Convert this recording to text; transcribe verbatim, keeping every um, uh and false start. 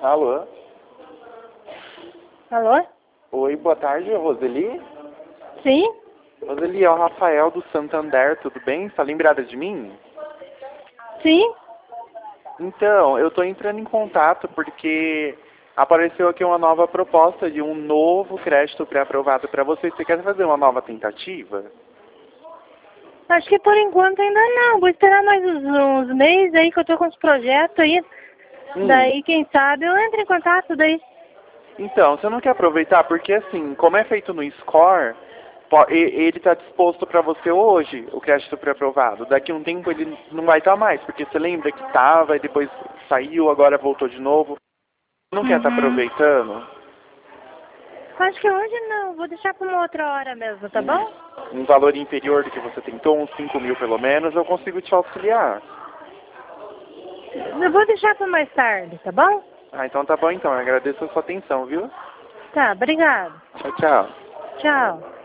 Alô? Alô? Oi, boa tarde, Roseli. Sim? Roseli, é o Rafael do Santander, tudo bem? Está lembrada de mim? Sim? Então, eu estou entrando em contato porque apareceu aqui uma nova proposta de um novo crédito pré-aprovado para você. Você quer fazer uma nova tentativa? Acho que por enquanto ainda não. Vou esperar mais uns, uns meses aí que eu tô com os projetos aí. Hum. Daí, quem sabe, eu entro em contato daí. Então, você não quer aproveitar? Porque assim, como é feito no Score, po- e- ele está disposto para você hoje, o crédito pré-aprovado. Daqui a um tempo ele não vai estar mais, porque você lembra que estava e depois saiu, agora voltou de novo. Não quer estar Uhum. aproveitando? Acho que hoje não. Vou deixar pra uma outra hora mesmo, tá Um, bom? um valor inferior do que você tentou, uns cinco mil pelo menos, eu consigo te auxiliar. Eu vou deixar pra mais tarde, tá bom? Ah, então tá bom então. Eu agradeço a sua atenção, viu? Tá, obrigado. Tchau, tchau. Tchau.